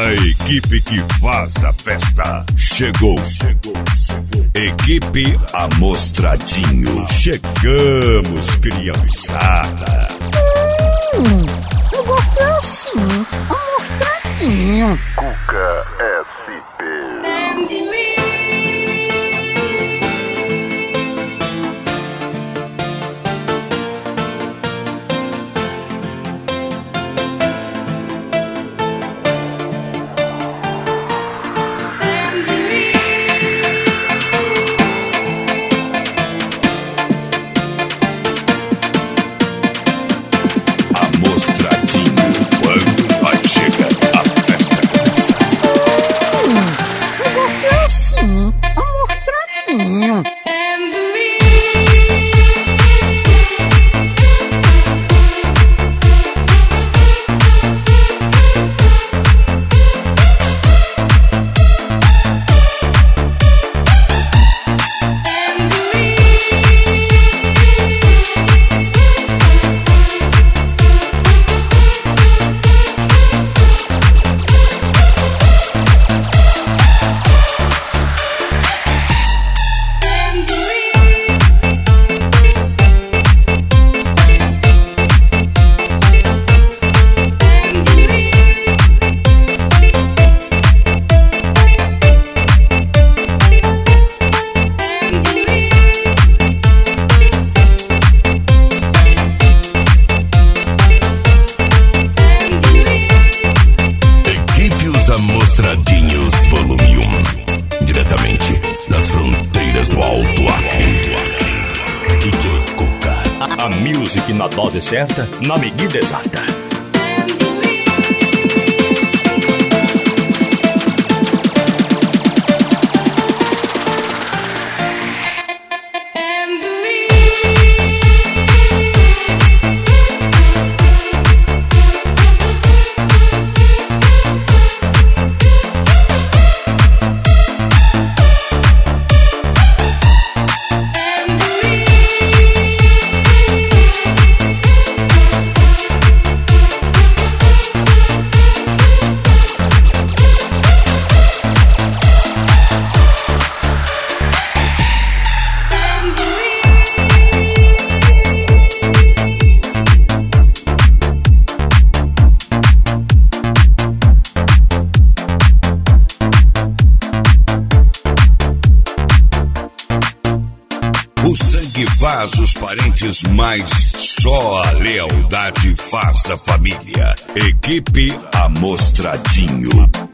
A equipe que faz a festa chegou. Equipe Amostradinho. Chegamos, criançada. Eu gostei assim, Amostradinho. Cuca SP. Amostradinhos Volume 1, diretamente das fronteiras do Alto Acre. DJ Cuca, a music na dose certa, na medida exata. O sangue faz os parentes, mas só a lealdade faz a família. Equipe Amostradinho.